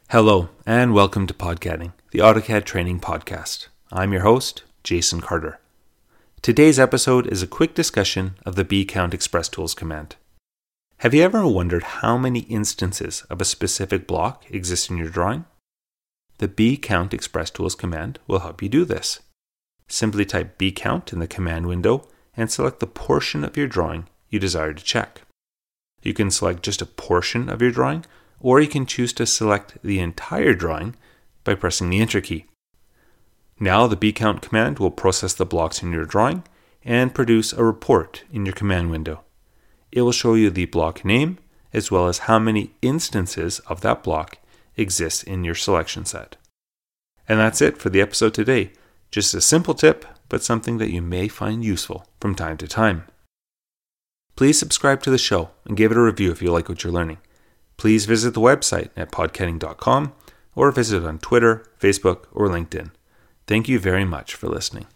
Hello, and welcome to Podcatting, the AutoCAD training podcast. I'm your host, Jason Carter. Today's episode is a quick discussion of the bCount Express Tools command. Have you ever wondered how many instances of a specific block exist in your drawing? The bCount Express Tools command will help you do this. Simply type bCount in the command window and select the portion of your drawing you desire to check. You can select just a portion of your drawing, or you can choose to select the entire drawing by pressing the Enter key. Now the bCount command will process the blocks in your drawing and produce a report in your command window. It will show you the block name as well as how many instances of that block exist in your selection set. And that's it for the episode today. Just a simple tip, but something that you may find useful from time to time. Please subscribe to the show and give it a review if you like what you're learning. Please visit the website at podcatting.com or visit on Twitter, Facebook, or LinkedIn. Thank you very much for listening.